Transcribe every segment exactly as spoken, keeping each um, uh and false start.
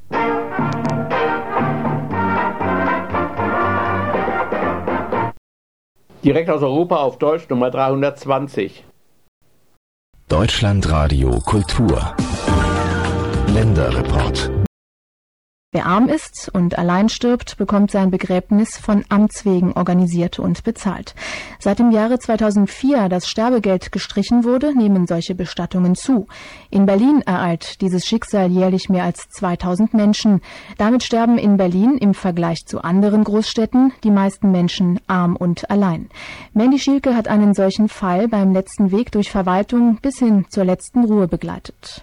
Direkt aus Europa auf Deutsch Nummer dreihundertzwanzig. Deutschlandradio Kultur. Länderreport. Wer arm ist und allein stirbt, bekommt sein Begräbnis von Amts wegen organisiert und bezahlt. Seit dem Jahre zweitausendvier das Sterbegeld gestrichen wurde, nehmen solche Bestattungen zu. In Berlin ereilt dieses Schicksal jährlich mehr als zweitausend Menschen. Damit sterben in Berlin im Vergleich zu anderen Großstädten die meisten Menschen arm und allein. Mandy Schielke hat einen solchen Fall beim letzten Weg durch Verwaltung bis hin zur letzten Ruhe begleitet.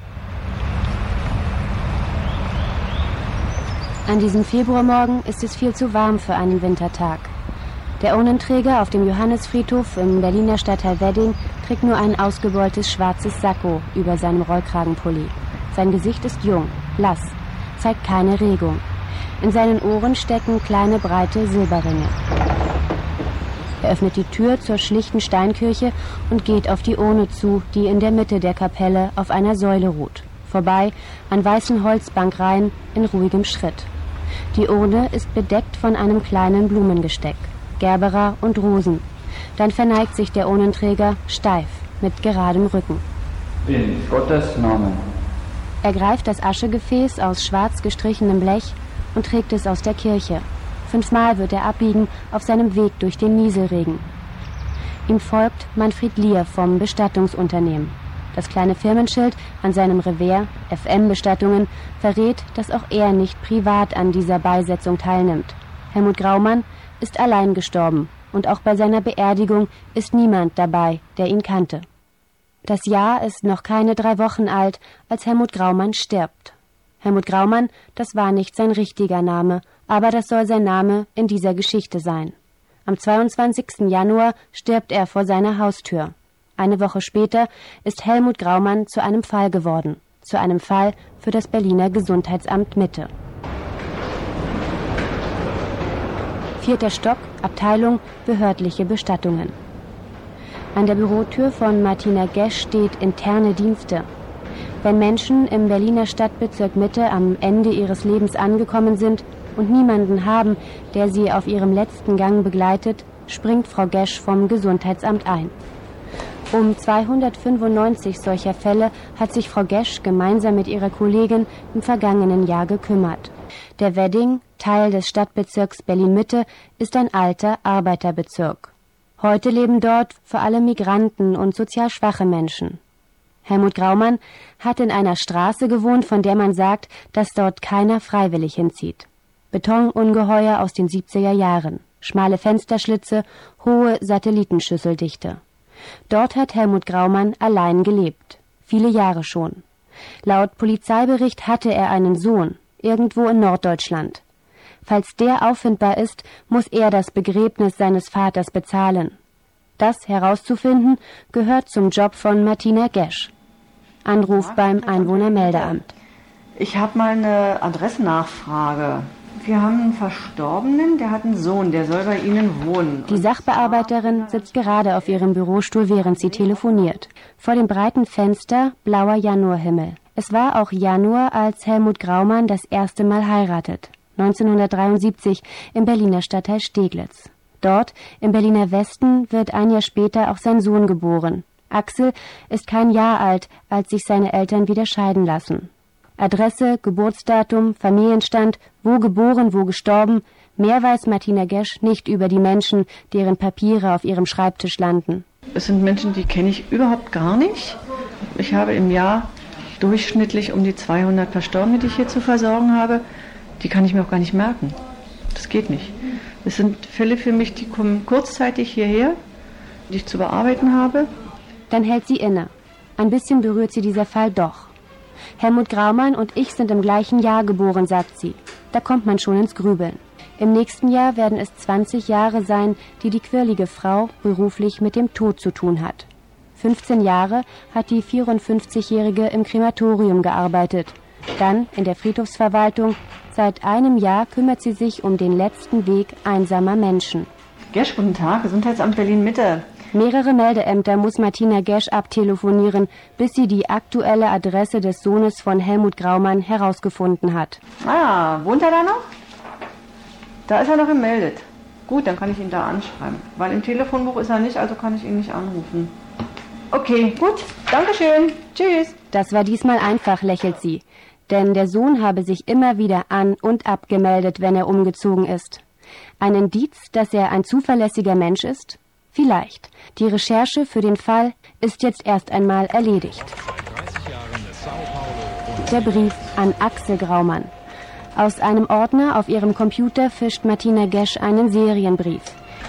An diesem Februarmorgen ist es viel zu warm für einen Wintertag. Der Urnenträger auf dem Johannisfriedhof im Berliner Stadtteil Wedding trägt nur ein ausgebeultes schwarzes Sakko über seinem Rollkragenpulli. Sein Gesicht ist jung, blass, zeigt keine Regung. In seinen Ohren stecken kleine, breite Silberringe. Er öffnet die Tür zur schlichten Steinkirche und geht auf die Urne zu, die in der Mitte der Kapelle auf einer Säule ruht. Vorbei an weißen Holzbankreihen in ruhigem Schritt. Die Urne ist bedeckt von einem kleinen Blumengesteck, Gerbera und Rosen. Dann verneigt sich der Urnenträger steif, mit geradem Rücken. In Gottes Namen. Er greift das Aschegefäß aus schwarz gestrichenem Blech und trägt es aus der Kirche. Fünfmal wird er abbiegen auf seinem Weg durch den Nieselregen. Ihm folgt Manfred Lier vom Bestattungsunternehmen. Das kleine Firmenschild an seinem Revers, F M-Bestattungen, verrät, dass auch er nicht privat an dieser Beisetzung teilnimmt. Helmut Graumann ist allein gestorben und auch bei seiner Beerdigung ist niemand dabei, der ihn kannte. Das Jahr ist noch keine drei Wochen alt, als Helmut Graumann stirbt. Helmut Graumann, das war nicht sein richtiger Name, aber das soll sein Name in dieser Geschichte sein. Am zweiundzwanzigsten Januar stirbt er vor seiner Haustür. Eine Woche später ist Helmut Graumann zu einem Fall geworden, zu einem Fall für das Berliner Gesundheitsamt Mitte. Vierter Stock, Abteilung Behördliche Bestattungen. An der Bürotür von Martina Gesch steht interne Dienste. Wenn Menschen im Berliner Stadtbezirk Mitte am Ende ihres Lebens angekommen sind und niemanden haben, der sie auf ihrem letzten Gang begleitet, springt Frau Gesch vom Gesundheitsamt ein. Um zweihundertfünfundneunzig solcher Fälle hat sich Frau Gesch gemeinsam mit ihrer Kollegin im vergangenen Jahr gekümmert. Der Wedding, Teil des Stadtbezirks Berlin-Mitte, ist ein alter Arbeiterbezirk. Heute leben dort vor allem Migranten und sozial schwache Menschen. Helmut Graumann hat in einer Straße gewohnt, von der man sagt, dass dort keiner freiwillig hinzieht. Betonungeheuer aus den siebziger Jahren, schmale Fensterschlitze, hohe Satellitenschüsseldichte. Dort hat Helmut Graumann allein gelebt, viele Jahre schon. Laut Polizeibericht hatte er einen Sohn, irgendwo in Norddeutschland. Falls der auffindbar ist, muss er das Begräbnis seines Vaters bezahlen. Das herauszufinden, gehört zum Job von Martina Gesch. Anruf beim Einwohnermeldeamt. Ich habe mal eine Adressnachfrage. Wir haben einen Verstorbenen, der hat einen Sohn, der soll bei Ihnen wohnen. Die Sachbearbeiterin sitzt gerade auf ihrem Bürostuhl, während sie telefoniert. Vor dem breiten Fenster blauer Januarhimmel. Es war auch Januar, als Helmut Graumann das erste Mal heiratet. neunzehnhundertdreiundsiebzig im Berliner Stadtteil Steglitz. Dort, im Berliner Westen, wird ein Jahr später auch sein Sohn geboren. Axel ist kein Jahr alt, als sich seine Eltern wieder scheiden lassen. Adresse, Geburtsdatum, Familienstand, wo geboren, wo gestorben. Mehr weiß Martina Gesch nicht über die Menschen, deren Papiere auf ihrem Schreibtisch landen. Es sind Menschen, die kenne ich überhaupt gar nicht. Ich habe im Jahr durchschnittlich um die zweihundert Verstorbene, die ich hier zu versorgen habe. Die kann ich mir auch gar nicht merken. Das geht nicht. Es sind Fälle für mich, die kommen kurzzeitig hierher, die ich zu bearbeiten habe. Dann hält sie inne. Ein bisschen berührt sie dieser Fall doch. Helmut Graumann und ich sind im gleichen Jahr geboren, sagt sie. Da kommt man schon ins Grübeln. Im nächsten Jahr werden es zwanzig Jahre sein, die die quirlige Frau beruflich mit dem Tod zu tun hat. fünfzehn Jahre hat die vierundfünfzigjährige im Krematorium gearbeitet. Dann in der Friedhofsverwaltung. Seit einem Jahr kümmert sie sich um den letzten Weg einsamer Menschen. Gesch, guten Tag, Gesundheitsamt Berlin-Mitte. Mehrere Meldeämter muss Martina Gesch abtelefonieren, bis sie die aktuelle Adresse des Sohnes von Helmut Graumann herausgefunden hat. Ah, wohnt er da noch? Da ist er noch gemeldet. Gut, dann kann ich ihn da anschreiben. Weil im Telefonbuch ist er nicht, also kann ich ihn nicht anrufen. Okay, gut, dankeschön. Tschüss. Das war diesmal einfach, lächelt sie. Denn der Sohn habe sich immer wieder an- und abgemeldet, wenn er umgezogen ist. Ein Indiz, dass er ein zuverlässiger Mensch ist? Vielleicht. Die Recherche für den Fall ist jetzt erst einmal erledigt. Der Brief an Axel Graumann. Aus einem Ordner auf ihrem Computer fischt Martina Gesch einen Serienbrief.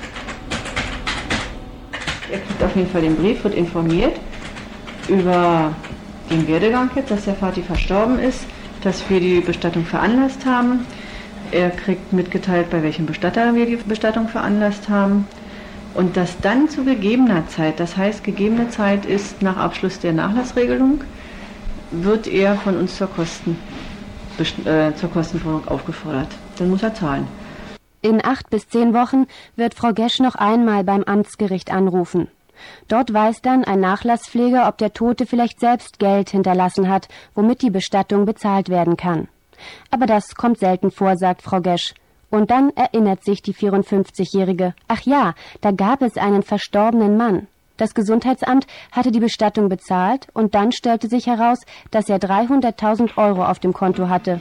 Er kriegt auf jeden Fall den Brief, wird informiert über den Werdegang jetzt, dass der Vati verstorben ist, dass wir die Bestattung veranlasst haben. Er kriegt mitgeteilt, bei welchem Bestatter wir die Bestattung veranlasst haben. Und dass dann zu gegebener Zeit, das heißt, gegebene Zeit ist nach Abschluss der Nachlassregelung, wird er von uns zur, Kosten, äh, zur Kostenforderung aufgefordert. Dann muss er zahlen. In acht bis zehn Wochen wird Frau Gesch noch einmal beim Amtsgericht anrufen. Dort weiß dann ein Nachlasspfleger, ob der Tote vielleicht selbst Geld hinterlassen hat, womit die Bestattung bezahlt werden kann. Aber das kommt selten vor, sagt Frau Gesch. Und dann erinnert sich die vierundfünfzigjährige. Ach ja, da gab es einen verstorbenen Mann. Das Gesundheitsamt hatte die Bestattung bezahlt und dann stellte sich heraus, dass er dreihunderttausend Euro auf dem Konto hatte.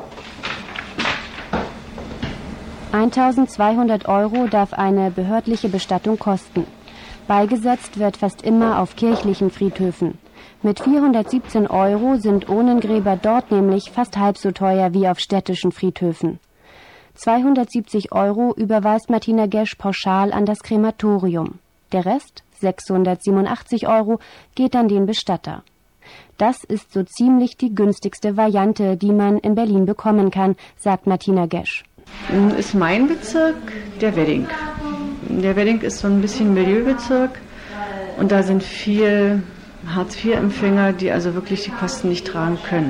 eintausendzweihundert Euro darf eine behördliche Bestattung kosten. Beigesetzt wird fast immer auf kirchlichen Friedhöfen. Mit vierhundertsiebzehn Euro sind Urnengräber dort nämlich fast halb so teuer wie auf städtischen Friedhöfen. zweihundertsiebzig Euro überweist Martina Gesch pauschal an das Krematorium. Der Rest, sechshundertsiebenundachtzig Euro, geht an den Bestatter. Das ist so ziemlich die günstigste Variante, die man in Berlin bekommen kann, sagt Martina Gesch. Nun ist mein Bezirk der Wedding. Der Wedding ist so ein bisschen Milieubezirk und da sind viel Hartz vier Empfänger, die also wirklich die Kosten nicht tragen können.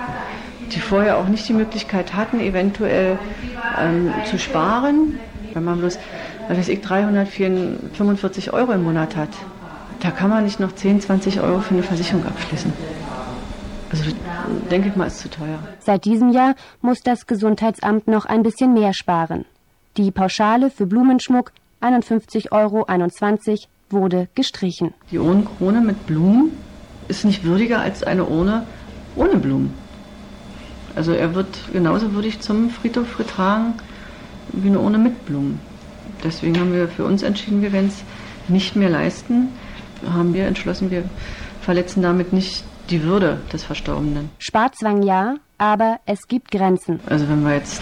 Die vorher auch nicht die Möglichkeit hatten, eventuell ähm, zu sparen, wenn man bloß, was weiß ich, dreihundertfünfundvierzig Euro im Monat hat. Da kann man nicht noch zehn, zwanzig Euro für eine Versicherung abschließen. Also denke ich mal, ist zu teuer. Seit diesem Jahr muss das Gesundheitsamt noch ein bisschen mehr sparen. Die Pauschale für Blumenschmuck, einundfünfzig Euro einundzwanzig, wurde gestrichen. Die Urnenkrone mit Blumen ist nicht würdiger als eine Urne ohne Blumen. Also er wird genauso würdig zum Friedhof getragen wie eine Urne mit Blumen. Deswegen haben wir für uns entschieden, wir werden es nicht mehr leisten. Haben wir entschlossen, wir verletzen damit nicht die Würde des Verstorbenen. Sparzwang ja, aber es gibt Grenzen. Also wenn wir jetzt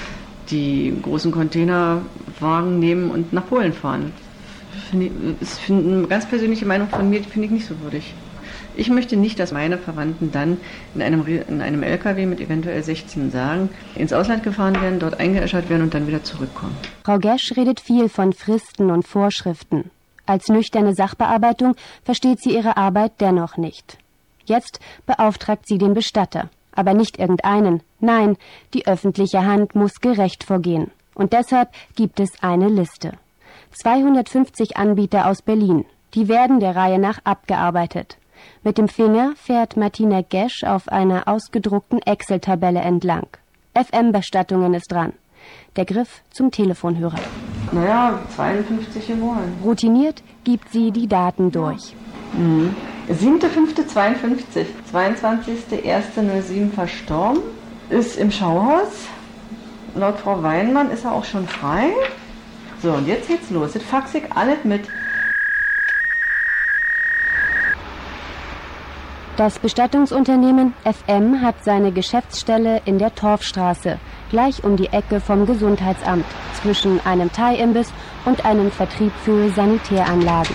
die großen Containerwagen nehmen und nach Polen fahren, finde ich, ist eine ganz persönliche Meinung von mir, finde ich nicht so würdig. Ich möchte nicht, dass meine Verwandten dann in einem, in einem L K W mit eventuell sechzehn Särgen ins Ausland gefahren werden, dort eingeäschert werden und dann wieder zurückkommen. Frau Gesch redet viel von Fristen und Vorschriften. Als nüchterne Sachbearbeitung versteht sie ihre Arbeit dennoch nicht. Jetzt beauftragt sie den Bestatter. Aber nicht irgendeinen. Nein, die öffentliche Hand muss gerecht vorgehen. Und deshalb gibt es eine Liste. zweihundertfünfzig Anbieter aus Berlin. Die werden der Reihe nach abgearbeitet. Mit dem Finger fährt Martina Gesch auf einer ausgedruckten Excel-Tabelle entlang. F M-Bestattungen ist dran. Der Griff zum Telefonhörer. Naja, zweiundfünfzig im Monat. Routiniert gibt sie die Daten durch. Mhm. siebter fünfter zweiundfünfzig, zweiundzwanzigster erster null sieben verstorben, ist im Schauhaus. Laut Frau Weinmann ist er auch schon frei. So, und jetzt geht's los. Jetzt fax ich alles mit. Das Bestattungsunternehmen F M hat seine Geschäftsstelle in der Torfstraße, gleich um die Ecke vom Gesundheitsamt, zwischen einem Thai-Imbiss und einem Vertrieb für Sanitäranlagen.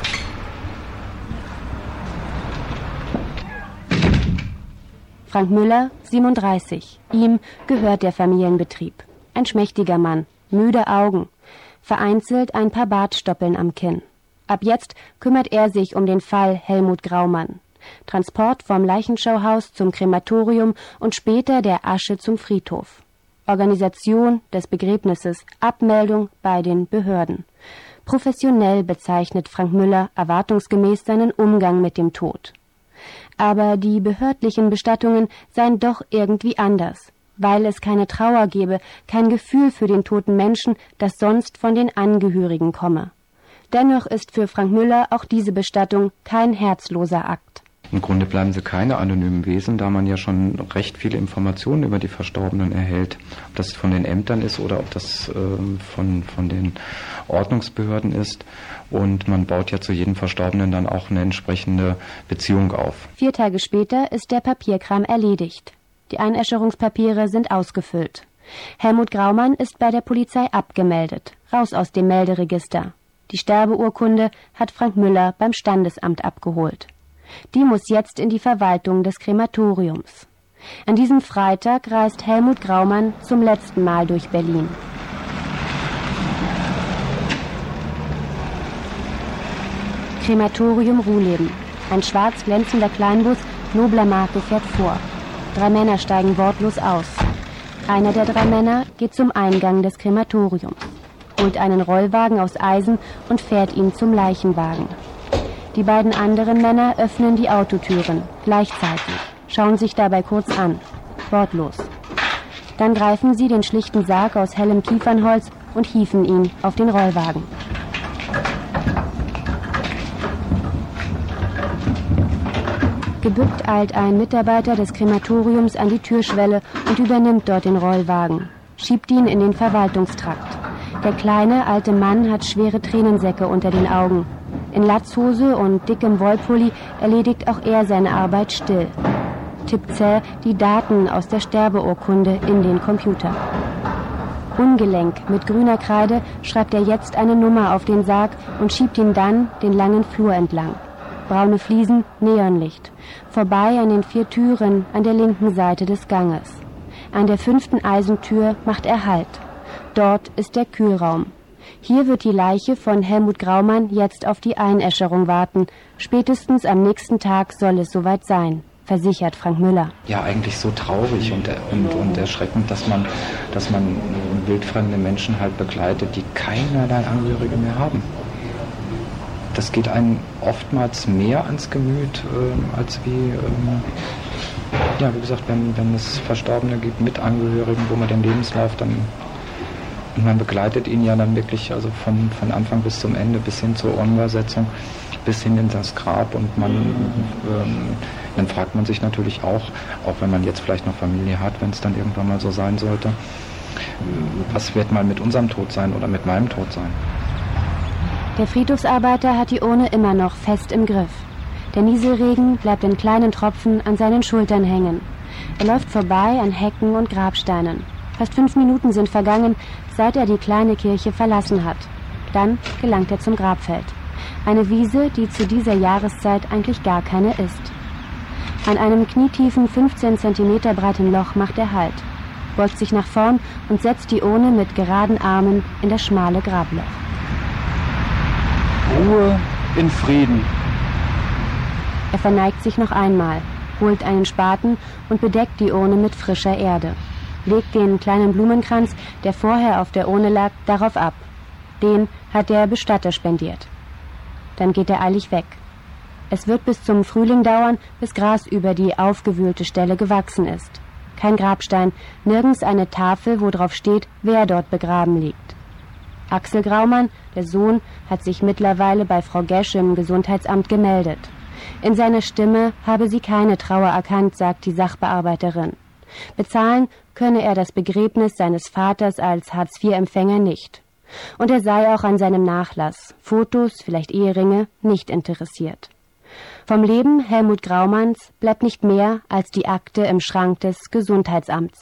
Frank Müller, siebenunddreißig. Ihm gehört der Familienbetrieb. Ein schmächtiger Mann, müde Augen, vereinzelt ein paar Bartstoppeln am Kinn. Ab jetzt kümmert er sich um den Fall Helmut Graumann. Transport vom Leichenschauhaus zum Krematorium und später der Asche zum Friedhof. Organisation des Begräbnisses, Abmeldung bei den Behörden. Professionell bezeichnet Frank Müller erwartungsgemäß seinen Umgang mit dem Tod. Aber die behördlichen Bestattungen seien doch irgendwie anders, weil es keine Trauer gebe, kein Gefühl für den toten Menschen, das sonst von den Angehörigen komme. Dennoch ist für Frank Müller auch diese Bestattung kein herzloser Akt. Im Grunde bleiben sie keine anonymen Wesen, da man ja schon recht viele Informationen über die Verstorbenen erhält. Ob das von den Ämtern ist oder ob das äh, von, von den Ordnungsbehörden ist. Und man baut ja zu jedem Verstorbenen dann auch eine entsprechende Beziehung auf. Vier Tage später ist der Papierkram erledigt. Die Einäscherungspapiere sind ausgefüllt. Helmut Graumann ist bei der Polizei abgemeldet, raus aus dem Melderegister. Die Sterbeurkunde hat Frank Müller beim Standesamt abgeholt. Die muss jetzt in die Verwaltung des Krematoriums. An diesem Freitag reist Helmut Graumann zum letzten Mal durch Berlin. Krematorium Ruhleben. Ein schwarz glänzender Kleinbus nobler Marke fährt vor. Drei Männer steigen wortlos aus. Einer der drei Männer geht zum Eingang des Krematoriums, holt einen Rollwagen aus Eisen und fährt ihn zum Leichenwagen. Die beiden anderen Männer öffnen die Autotüren, gleichzeitig, schauen sich dabei kurz an, wortlos. Dann greifen sie den schlichten Sarg aus hellem Kiefernholz und hieven ihn auf den Rollwagen. Gebückt eilt ein Mitarbeiter des Krematoriums an die Türschwelle und übernimmt dort den Rollwagen, schiebt ihn in den Verwaltungstrakt. Der kleine, alte Mann hat schwere Tränensäcke unter den Augen. In Latzhose und dickem Wollpulli erledigt auch er seine Arbeit still. Tippt zäh die Daten aus der Sterbeurkunde in den Computer. Ungelenk mit grüner Kreide schreibt er jetzt eine Nummer auf den Sarg und schiebt ihn dann den langen Flur entlang. Braune Fliesen, Neonlicht. Vorbei an den vier Türen an der linken Seite des Ganges. An der fünften Eisentür macht er Halt. Dort ist der Kühlraum. Hier wird die Leiche von Helmut Graumann jetzt auf die Einäscherung warten. Spätestens am nächsten Tag soll es soweit sein, versichert Frank Müller. Ja, eigentlich so traurig und, und, und erschreckend, dass man, dass man wildfremde Menschen halt begleitet, die keinerlei Angehörige mehr haben. Das geht einem oftmals mehr ans Gemüt, äh, als wie, ähm, ja, wie gesagt, wenn, wenn es Verstorbene gibt mit Angehörigen, wo man den Lebenslauf dann, und man begleitet ihn ja dann wirklich, also von, von Anfang bis zum Ende, bis hin zur Urnübersetzung, bis hin in das Grab, und man, ähm, dann fragt man sich natürlich auch, auch wenn man jetzt vielleicht noch Familie hat, wenn es dann irgendwann mal so sein sollte, was wird mal mit unserem Tod sein oder mit meinem Tod sein? Der Friedhofsarbeiter hat die Urne immer noch fest im Griff. Der Nieselregen bleibt in kleinen Tropfen an seinen Schultern hängen. Er läuft vorbei an Hecken und Grabsteinen. Fast fünf Minuten sind vergangen, seit er die kleine Kirche verlassen hat. Dann gelangt er zum Grabfeld. Eine Wiese, die zu dieser Jahreszeit eigentlich gar keine ist. An einem knietiefen, fünfzehn Zentimeter breiten Loch macht er Halt, beugt sich nach vorn und setzt die Urne mit geraden Armen in das schmale Grabloch. Ruhe in Frieden. Er verneigt sich noch einmal, holt einen Spaten und bedeckt die Urne mit frischer Erde. Legt den kleinen Blumenkranz, der vorher auf der Urne lag, darauf ab. Den hat der Bestatter spendiert. Dann geht er eilig weg. Es wird bis zum Frühling dauern, bis Gras über die aufgewühlte Stelle gewachsen ist. Kein Grabstein, nirgends eine Tafel, wo drauf steht, wer dort begraben liegt. Axel Graumann, der Sohn, hat sich mittlerweile bei Frau Gesch im Gesundheitsamt gemeldet. In seiner Stimme habe sie keine Trauer erkannt, sagt die Sachbearbeiterin. Bezahlen könne er das Begräbnis seines Vaters als Hartz vier Empfänger nicht. Und er sei auch an seinem Nachlass, Fotos, vielleicht Eheringe, nicht interessiert. Vom Leben Helmut Graumanns bleibt nicht mehr als die Akte im Schrank des Gesundheitsamts.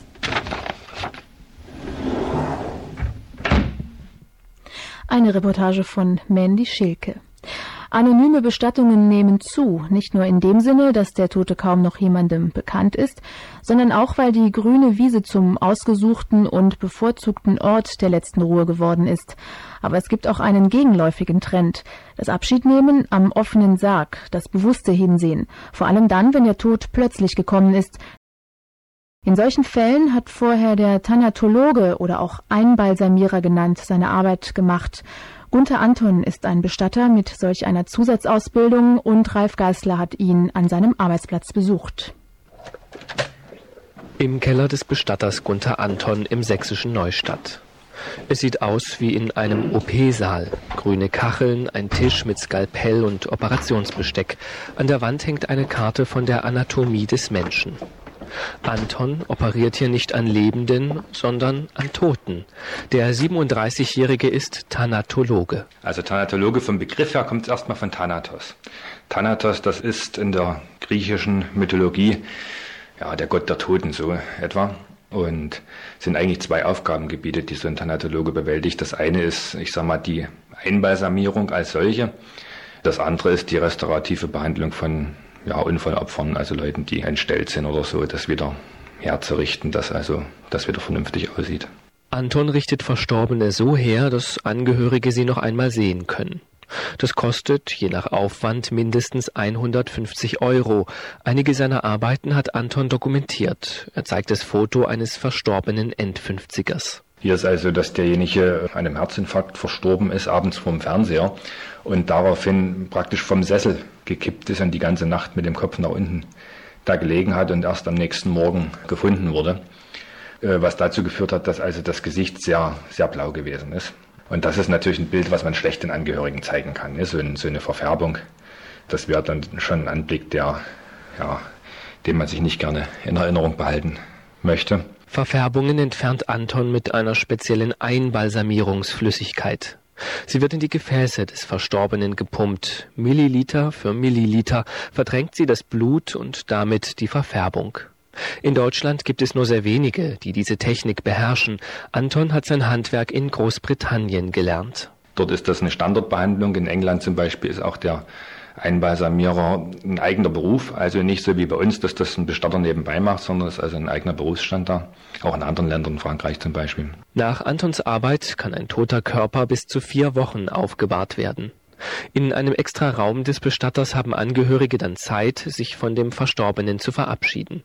Eine Reportage von Mandy Schilke. Anonyme Bestattungen nehmen zu, nicht nur in dem Sinne, dass der Tote kaum noch jemandem bekannt ist, sondern auch, weil die grüne Wiese zum ausgesuchten und bevorzugten Ort der letzten Ruhe geworden ist. Aber es gibt auch einen gegenläufigen Trend. Das Abschiednehmen am offenen Sarg, das bewusste Hinsehen, vor allem dann, wenn der Tod plötzlich gekommen ist. In solchen Fällen hat vorher der Thanatologe oder auch Einbalsamierer genannt seine Arbeit gemacht Gunther Anton ist ein Bestatter mit solch einer Zusatzausbildung und Ralf Geißler hat ihn an seinem Arbeitsplatz besucht. Im Keller des Bestatters Gunther Anton im sächsischen Neustadt. Es sieht aus wie in einem O P-Saal. Grüne Kacheln, ein Tisch mit Skalpell und Operationsbesteck. An der Wand hängt eine Karte von der Anatomie des Menschen. Anton operiert hier nicht an Lebenden, sondern an Toten. Der siebenunddreißigjährige ist Thanatologe. Also Thanatologe vom Begriff her kommt es erstmal von Thanatos. Thanatos, das ist in der griechischen Mythologie ja der Gott der Toten, so etwa. Und es sind eigentlich zwei Aufgabengebiete, die so ein Thanatologe bewältigt. Das eine ist, ich sag mal, die Einbalsamierung als solche. Das andere ist die restaurative Behandlung von ja, Unfallopfern, also Leuten, die entstellt sind oder so, das wieder herzurichten, dass also das wieder vernünftig aussieht. Anton richtet Verstorbene so her, dass Angehörige sie noch einmal sehen können. Das kostet, je nach Aufwand, mindestens hundertfünfzig Euro. Einige seiner Arbeiten hat Anton dokumentiert. Er zeigt das Foto eines verstorbenen Endfünfzigers. Hier ist also, dass derjenige an einem Herzinfarkt verstorben ist, abends vorm Fernseher und daraufhin praktisch vom Sessel gekippt ist und die ganze Nacht mit dem Kopf nach unten da gelegen hat und erst am nächsten Morgen gefunden wurde. Was dazu geführt hat, dass also das Gesicht sehr, sehr blau gewesen ist. Und das ist natürlich ein Bild, was man schlecht den Angehörigen zeigen kann. So eine Verfärbung, das wäre dann schon ein Anblick, der, ja, den man sich nicht gerne in Erinnerung behalten möchte. Verfärbungen entfernt Anton mit einer speziellen Einbalsamierungsflüssigkeit. Sie wird in die Gefäße des Verstorbenen gepumpt. Milliliter für Milliliter verdrängt sie das Blut und damit die Verfärbung. In Deutschland gibt es nur sehr wenige, die diese Technik beherrschen. Anton hat sein Handwerk in Großbritannien gelernt. Dort ist das eine Standardbehandlung. In England zum Beispiel ist auch der Einbalsamierer ein eigener Beruf. Also nicht so wie bei uns, dass das ein Bestatter nebenbei macht, sondern es ist also ein eigener Berufsstand da. Auch in anderen Ländern, in Frankreich zum Beispiel. Nach Antons Arbeit kann ein toter Körper bis zu vier Wochen aufgebahrt werden. In einem extra Raum des Bestatters haben Angehörige dann Zeit, sich von dem Verstorbenen zu verabschieden.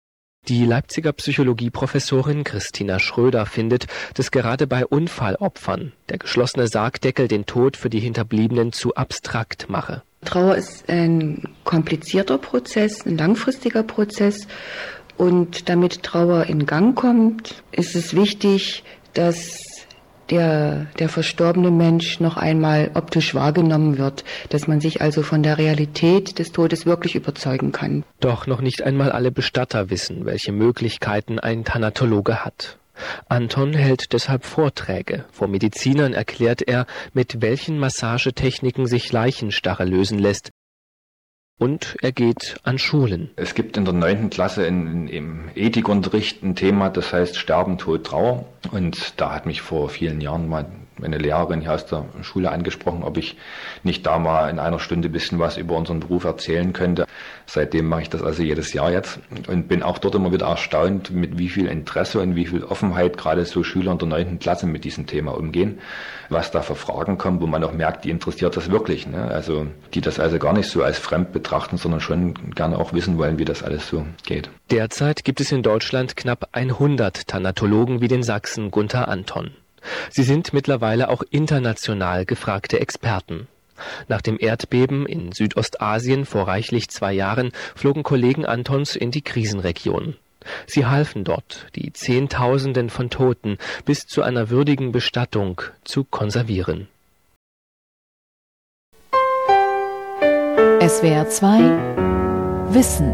Die Leipziger Psychologieprofessorin Christina Schröder findet, dass gerade bei Unfallopfern der geschlossene Sargdeckel den Tod für die Hinterbliebenen zu abstrakt mache. Trauer ist ein komplizierter Prozess, ein langfristiger Prozess. Und damit Trauer in Gang kommt, ist es wichtig, dass der, der verstorbene Mensch noch einmal optisch wahrgenommen wird, dass man sich also von der Realität des Todes wirklich überzeugen kann. Doch noch nicht einmal alle Bestatter wissen, welche Möglichkeiten ein Thanatologe hat. Anton hält deshalb Vorträge. Vor Medizinern erklärt er, mit welchen Massagetechniken sich Leichenstarre lösen lässt. Und er geht an Schulen. Es gibt in der neunten Klasse in, im Ethikunterricht ein Thema, das heißt Sterben, Tod, Trauer. Und da hat mich vor vielen Jahren mal eine Lehrerin hier aus der Schule angesprochen, ob ich nicht da mal in einer Stunde ein bisschen was über unseren Beruf erzählen könnte. Seitdem mache ich das also jedes Jahr jetzt und bin auch dort immer wieder erstaunt, mit wie viel Interesse und wie viel Offenheit gerade so Schüler in der neunten Klasse mit diesem Thema umgehen, was da für Fragen kommen, wo man auch merkt, die interessiert das wirklich, ne? Also die das also gar nicht so als fremd betrachten, sondern schon gerne auch wissen wollen, wie das alles so geht. Derzeit gibt es in Deutschland knapp hundert Thanatologen wie den Sachsen Gunther Anton. Sie sind mittlerweile auch international gefragte Experten. Nach dem Erdbeben in Südostasien vor reichlich zwei Jahren flogen Kollegen Antons in die Krisenregion. Sie halfen dort, die Zehntausenden von Toten bis zu einer würdigen Bestattung zu konservieren. S W R zwei Wissen.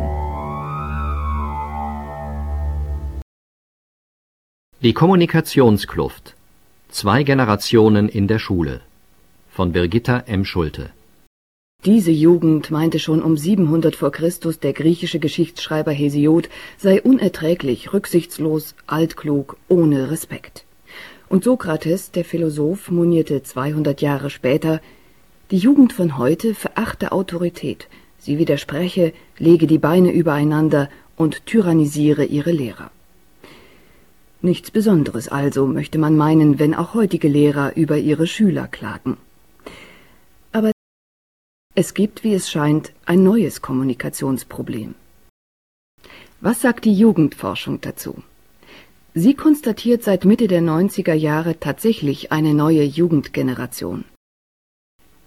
Die Kommunikationskluft. Zwei Generationen in der Schule. Von Birgitta M. Schulte. Diese Jugend, meinte schon um siebenhundert vor Christus der griechische Geschichtsschreiber Hesiod, sei unerträglich, rücksichtslos, altklug, ohne Respekt. Und Sokrates, der Philosoph, monierte zweihundert Jahre später, die Jugend von heute verachte Autorität, sie widerspreche, lege die Beine übereinander und tyrannisiere ihre Lehrer. Nichts Besonderes also, möchte man meinen, wenn auch heutige Lehrer über ihre Schüler klagen. Aber es gibt, wie es scheint, ein neues Kommunikationsproblem. Was sagt die Jugendforschung dazu? Sie konstatiert seit Mitte der neunziger Jahre tatsächlich eine neue Jugendgeneration.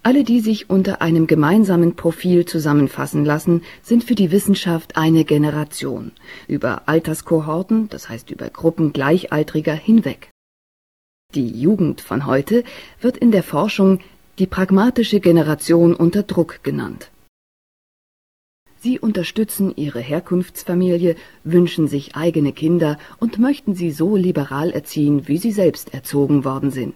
Alle, die sich unter einem gemeinsamen Profil zusammenfassen lassen, sind für die Wissenschaft eine Generation, über Alterskohorten, das heißt über Gruppen Gleichaltriger hinweg. Die Jugend von heute wird in der Forschung die pragmatische Generation unter Druck genannt. Sie unterstützen ihre Herkunftsfamilie, wünschen sich eigene Kinder und möchten sie so liberal erziehen, wie sie selbst erzogen worden sind.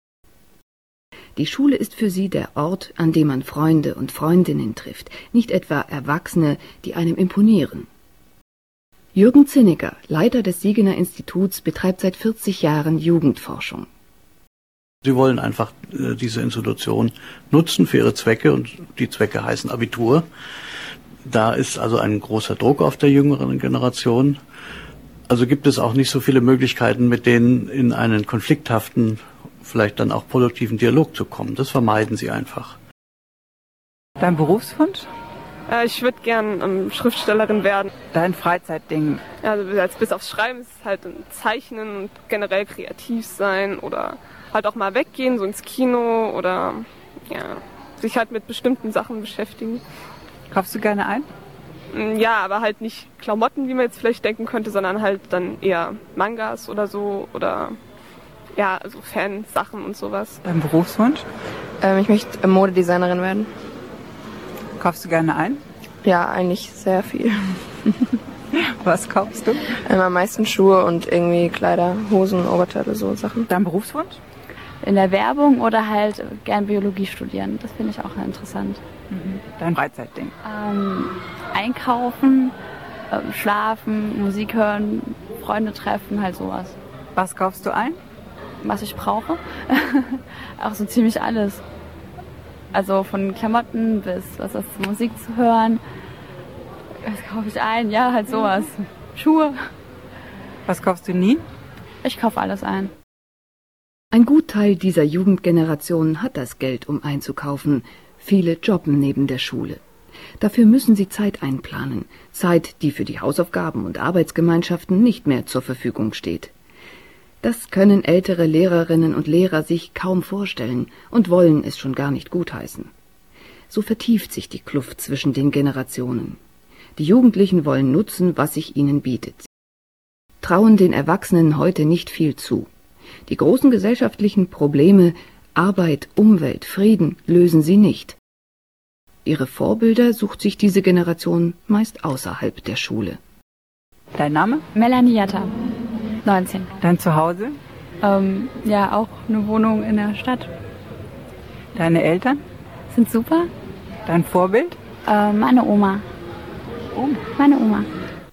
Die Schule ist für sie der Ort, an dem man Freunde und Freundinnen trifft, nicht etwa Erwachsene, die einem imponieren. Jürgen Zinnecker, Leiter des Siegener Instituts, betreibt seit vierzig Jahren Jugendforschung. Sie wollen einfach äh, diese Institution nutzen für ihre Zwecke, und die Zwecke heißen Abitur. Da ist also ein großer Druck auf der jüngeren Generation. Also gibt es auch nicht so viele Möglichkeiten, mit denen in einen konflikthaften, vielleicht dann auch produktiven Dialog zu kommen. Das vermeiden sie einfach. Dein Berufswunsch? Äh, ich würde gern ähm, Schriftstellerin werden. Dein Freizeitding? Also bis aufs Schreiben ist es halt ein Zeichnen und generell kreativ sein oder halt auch mal weggehen, so ins Kino oder ja, sich halt mit bestimmten Sachen beschäftigen. Kaufst du gerne ein? Ja, aber halt nicht Klamotten, wie man jetzt vielleicht denken könnte, sondern halt dann eher Mangas oder so oder ja, also Fansachen und sowas. Dein Berufswunsch? Ähm, ich möchte Modedesignerin werden. Kaufst du gerne ein? Ja, eigentlich sehr viel. Was kaufst du? Ähm, am meisten Schuhe und irgendwie Kleider, Hosen, Oberteile, so Sachen. Dein Berufswunsch? In der Werbung oder halt gern Biologie studieren. Das finde ich auch interessant. Mhm. Dein Freizeitding? Ähm, einkaufen, äh, schlafen, Musik hören, Freunde treffen, halt sowas. Was kaufst du ein? Was ich brauche? Auch so ziemlich alles. Also von Klamotten bis was ist, Musik zu hören. Was kaufe ich ein? Ja, halt sowas. Schuhe. Was kaufst du nie? Ich kaufe alles ein. Ein Gutteil dieser Jugendgeneration hat das Geld, um einzukaufen. Viele jobben neben der Schule. Dafür müssen sie Zeit einplanen. Zeit, die für die Hausaufgaben und Arbeitsgemeinschaften nicht mehr zur Verfügung steht. Das können ältere Lehrerinnen und Lehrer sich kaum vorstellen und wollen es schon gar nicht gutheißen. So vertieft sich die Kluft zwischen den Generationen. Die Jugendlichen wollen nutzen, was sich ihnen bietet. Trauen den Erwachsenen heute nicht viel zu. Die großen gesellschaftlichen Probleme Arbeit, Umwelt, Frieden lösen sie nicht. Ihre Vorbilder sucht sich diese Generation meist außerhalb der Schule. Dein Name? Melanie Jatta, neunzehn. Dein Zuhause? Ähm, ja, auch eine Wohnung in der Stadt. Deine Eltern? Sind super. Dein Vorbild? Äh, meine Oma. Oma? Meine Oma.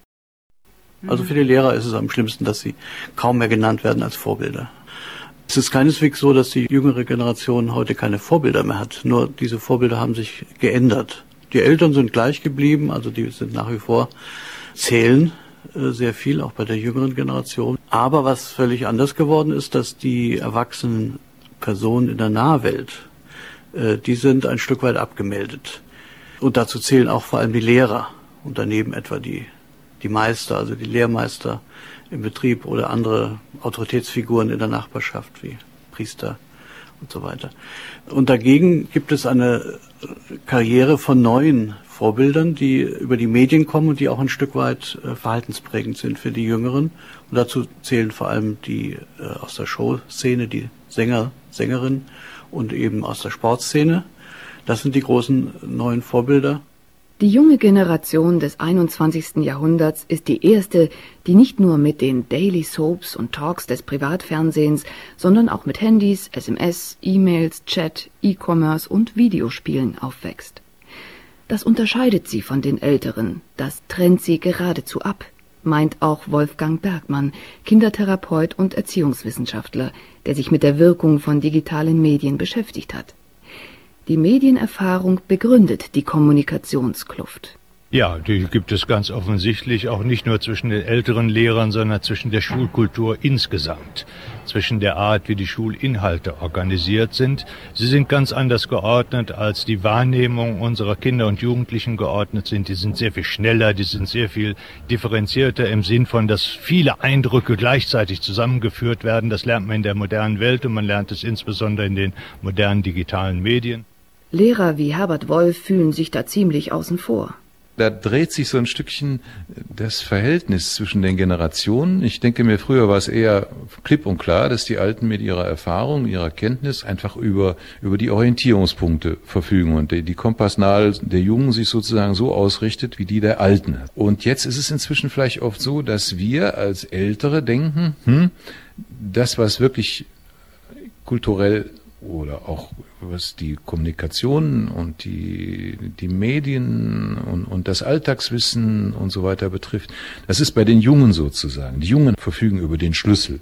Also für die Lehrer ist es am schlimmsten, dass sie kaum mehr genannt werden als Vorbilder. Es ist keineswegs so, dass die jüngere Generation heute keine Vorbilder mehr hat. Nur diese Vorbilder haben sich geändert. Die Eltern sind gleich geblieben, also die sind nach wie vor, zählen äh, sehr viel, auch bei der jüngeren Generation. Aber was völlig anders geworden ist, dass die erwachsenen Personen in der Nahwelt, äh, die sind ein Stück weit abgemeldet. Und dazu zählen auch vor allem die Lehrer und daneben etwa die die Meister, also die Lehrmeister im Betrieb oder andere Autoritätsfiguren in der Nachbarschaft wie Priester und so weiter. Und dagegen gibt es eine Karriere von neuen Vorbildern, die über die Medien kommen und die auch ein Stück weit äh, verhaltensprägend sind für die Jüngeren. Und dazu zählen vor allem die äh, aus der Showszene, die Sänger, Sängerinnen und eben aus der Sportszene. Das sind die großen neuen Vorbilder. Die junge Generation des einundzwanzigsten Jahrhunderts ist die erste, die nicht nur mit den Daily Soaps und Talks des Privatfernsehens, sondern auch mit Handys, S M S, E-Mails, Chat, E-Commerce und Videospielen aufwächst. Das unterscheidet sie von den Älteren, das trennt sie geradezu ab, meint auch Wolfgang Bergmann, Kindertherapeut und Erziehungswissenschaftler, der sich mit der Wirkung von digitalen Medien beschäftigt hat. Die Medienerfahrung begründet die Kommunikationskluft. Ja, die gibt es ganz offensichtlich auch nicht nur zwischen den älteren Lehrern, sondern zwischen der Schulkultur insgesamt, zwischen der Art, wie die Schulinhalte organisiert sind. Sie sind ganz anders geordnet, als die Wahrnehmung unserer Kinder und Jugendlichen geordnet sind. Die sind sehr viel schneller, die sind sehr viel differenzierter im Sinn von, dass viele Eindrücke gleichzeitig zusammengeführt werden. Das lernt man in der modernen Welt und man lernt es insbesondere in den modernen digitalen Medien. Lehrer wie Herbert Wolf fühlen sich da ziemlich außen vor. Da dreht sich so ein Stückchen das Verhältnis zwischen den Generationen. Ich denke mir, früher war es eher klipp und klar, dass die Alten mit ihrer Erfahrung, ihrer Kenntnis einfach über, über die Orientierungspunkte verfügen und die, die Kompassnadel der Jungen sich sozusagen so ausrichtet wie die der Alten. Und jetzt ist es inzwischen vielleicht oft so, dass wir als Ältere denken, hm, das, was wirklich kulturell oder auch was die Kommunikation und die, die Medien und, und das Alltagswissen und so weiter betrifft, das ist bei den Jungen sozusagen. Die Jungen verfügen über den Schlüssel.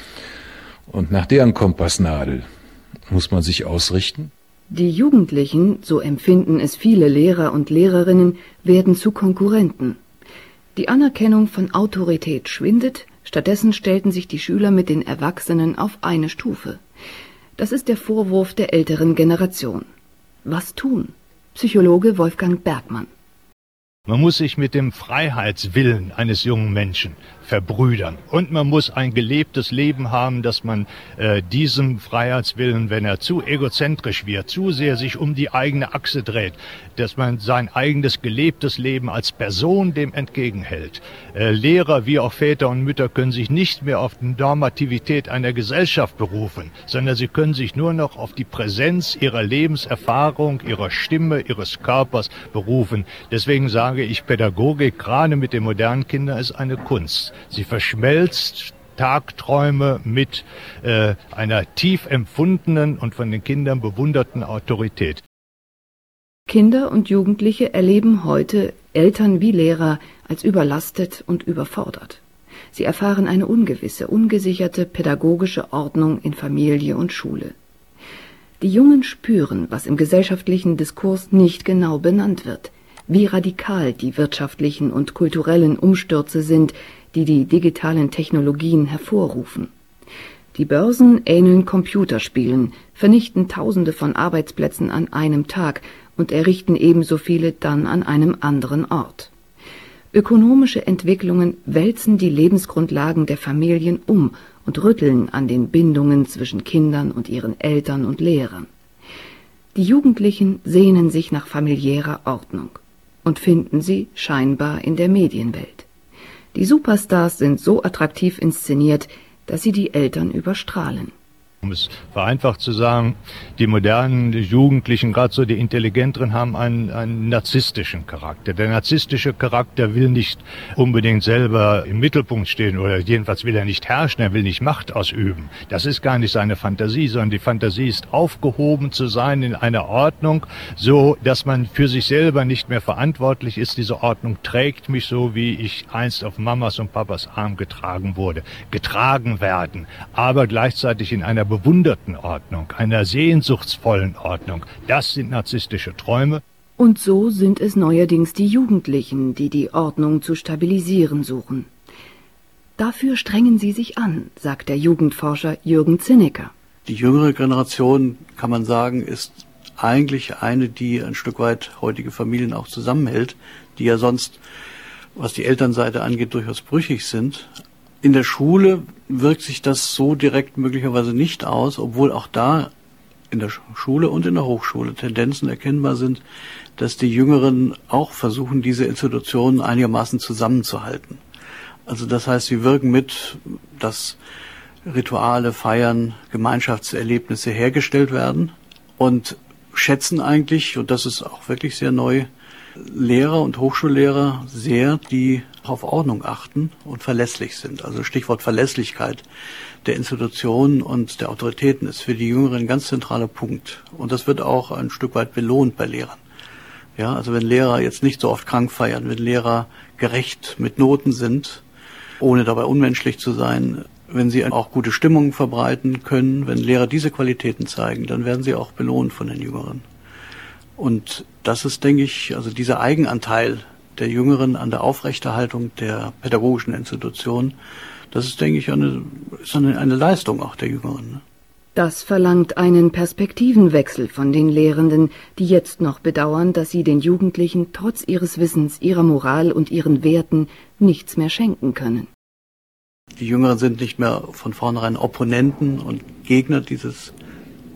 Und nach deren Kompassnadel muss man sich ausrichten. Die Jugendlichen, so empfinden es viele Lehrer und Lehrerinnen, werden zu Konkurrenten. Die Anerkennung von Autorität schwindet, stattdessen stellten sich die Schüler mit den Erwachsenen auf eine Stufe. Das ist der Vorwurf der älteren Generation. Was tun? Psychologe Wolfgang Bergmann. Man muss sich mit dem Freiheitswillen eines jungen Menschen verbrüdern. Und man muss ein gelebtes Leben haben, dass man äh, diesem Freiheitswillen, wenn er zu egozentrisch wird, zu sehr sich um die eigene Achse dreht, dass man sein eigenes gelebtes Leben als Person dem entgegenhält. Äh, Lehrer wie auch Väter und Mütter können sich nicht mehr auf die Normativität einer Gesellschaft berufen, sondern sie können sich nur noch auf die Präsenz ihrer Lebenserfahrung, ihrer Stimme, ihres Körpers berufen. Deswegen sage ich, Pädagogik, gerade mit den modernen Kindern, ist eine Kunst. Sie verschmelzt Tagträume mit äh, einer tief empfundenen und von den Kindern bewunderten Autorität. Kinder und Jugendliche erleben heute Eltern wie Lehrer als überlastet und überfordert. Sie erfahren eine ungewisse, ungesicherte pädagogische Ordnung in Familie und Schule. Die Jungen spüren, was im gesellschaftlichen Diskurs nicht genau benannt wird, wie radikal die wirtschaftlichen und kulturellen Umstürze sind, die die digitalen Technologien hervorrufen. Die Börsen ähneln Computerspielen, vernichten Tausende von Arbeitsplätzen an einem Tag und errichten ebenso viele dann an einem anderen Ort. Ökonomische Entwicklungen wälzen die Lebensgrundlagen der Familien um und rütteln an den Bindungen zwischen Kindern und ihren Eltern und Lehrern. Die Jugendlichen sehnen sich nach familiärer Ordnung und finden sie scheinbar in der Medienwelt. Die Superstars sind so attraktiv inszeniert, dass sie die Eltern überstrahlen. Um es vereinfacht zu sagen, die modernen Jugendlichen, gerade so die Intelligenteren, haben einen, einen narzisstischen Charakter. Der narzisstische Charakter will nicht unbedingt selber im Mittelpunkt stehen oder jedenfalls will er nicht herrschen, er will nicht Macht ausüben. Das ist gar nicht seine Fantasie, sondern die Fantasie ist, aufgehoben zu sein in einer Ordnung, so dass man für sich selber nicht mehr verantwortlich ist. Diese Ordnung trägt mich so, wie ich einst auf Mamas und Papas Arm getragen wurde. Getragen werden, aber gleichzeitig in einer bewunderten Ordnung, einer sehnsuchtsvollen Ordnung. Das sind narzisstische Träume. Und so sind es neuerdings die Jugendlichen, die die Ordnung zu stabilisieren suchen. Dafür strengen sie sich an, sagt der Jugendforscher Jürgen Zinnecker. Die jüngere Generation, kann man sagen, ist eigentlich eine, die ein Stück weit heutige Familien auch zusammenhält, die ja sonst, was die Elternseite angeht, durchaus brüchig sind. In der Schule wirkt sich das so direkt möglicherweise nicht aus, obwohl auch da in der Schule und in der Hochschule Tendenzen erkennbar sind, dass die Jüngeren auch versuchen, diese Institutionen einigermaßen zusammenzuhalten. Also das heißt, sie wirken mit, dass Rituale, Feiern, Gemeinschaftserlebnisse hergestellt werden und schätzen eigentlich, und das ist auch wirklich sehr neu, Lehrer und Hochschullehrer sehr, die auf Ordnung achten und verlässlich sind. Also Stichwort Verlässlichkeit der Institutionen und der Autoritäten ist für die Jüngeren ein ganz zentraler Punkt. Und das wird auch ein Stück weit belohnt bei Lehrern. Ja, also wenn Lehrer jetzt nicht so oft krank feiern, wenn Lehrer gerecht mit Noten sind, ohne dabei unmenschlich zu sein, wenn sie auch gute Stimmung verbreiten können, wenn Lehrer diese Qualitäten zeigen, dann werden sie auch belohnt von den Jüngeren. Und das ist, denke ich, also dieser Eigenanteil der Jüngeren an der Aufrechterhaltung der pädagogischen Institution, das ist, denke ich, eine, ist eine, eine Leistung auch der Jüngeren. Ne? Das verlangt einen Perspektivenwechsel von den Lehrenden, die jetzt noch bedauern, dass sie den Jugendlichen trotz ihres Wissens, ihrer Moral und ihren Werten nichts mehr schenken können. Die Jüngeren sind nicht mehr von vornherein Opponenten und Gegner dieses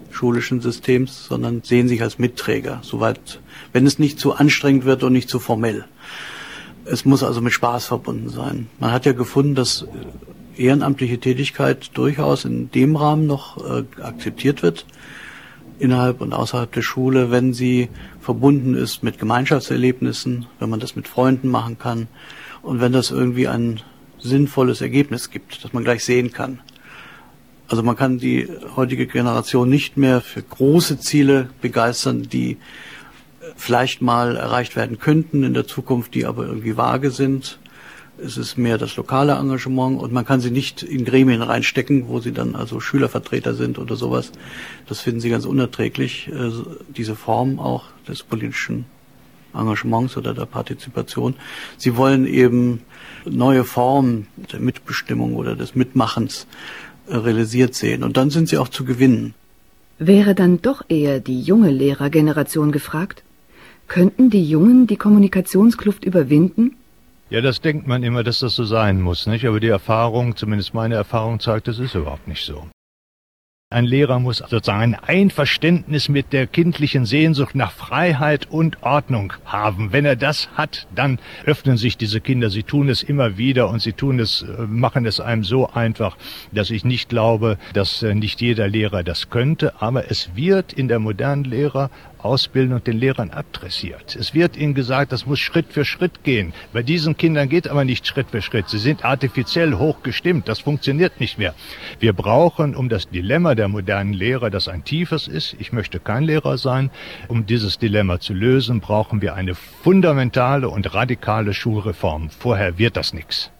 schulischen Systems, sondern sehen sich als Mitträger, soweit, wenn es nicht zu anstrengend wird und nicht zu formell. Es muss also mit Spaß verbunden sein. Man hat ja gefunden, dass ehrenamtliche Tätigkeit durchaus in dem Rahmen noch äh, akzeptiert wird, innerhalb und außerhalb der Schule, wenn sie verbunden ist mit Gemeinschaftserlebnissen, wenn man das mit Freunden machen kann und wenn das irgendwie ein sinnvolles Ergebnis gibt, das man gleich sehen kann. Also man kann die heutige Generation nicht mehr für große Ziele begeistern, die vielleicht mal erreicht werden könnten in der Zukunft, die aber irgendwie vage sind. Es ist mehr das lokale Engagement und man kann sie nicht in Gremien reinstecken, wo sie dann also Schülervertreter sind oder sowas. Das finden sie ganz unerträglich, diese Form auch des politischen Engagements oder der Partizipation. Sie wollen eben neue Formen der Mitbestimmung oder des Mitmachens realisiert sehen und dann sind sie auch zu gewinnen. Wäre dann doch eher die junge Lehrergeneration gefragt? Könnten die Jungen die Kommunikationskluft überwinden? Ja, das denkt man immer, dass das so sein muss, nicht? Aber die Erfahrung, zumindest meine Erfahrung zeigt, das ist überhaupt nicht so. Ein Lehrer muss sozusagen ein Einverständnis mit der kindlichen Sehnsucht nach Freiheit und Ordnung haben. Wenn er das hat, dann öffnen sich diese Kinder. Sie tun es immer wieder und sie tun es, machen es einem so einfach, dass ich nicht glaube, dass nicht jeder Lehrer das könnte. Aber es wird in der modernen Lehrerausbildung den Lehrern adressiert. Es wird ihnen gesagt, das muss Schritt für Schritt gehen. Bei diesen Kindern geht aber nicht Schritt für Schritt. Sie sind artifiziell hochgestimmt. Das funktioniert nicht mehr. Wir brauchen, um das Dilemma der modernen Lehrer, das ein tiefes ist, ich möchte kein Lehrer sein, um dieses Dilemma zu lösen, brauchen wir eine fundamentale und radikale Schulreform. Vorher wird das nichts.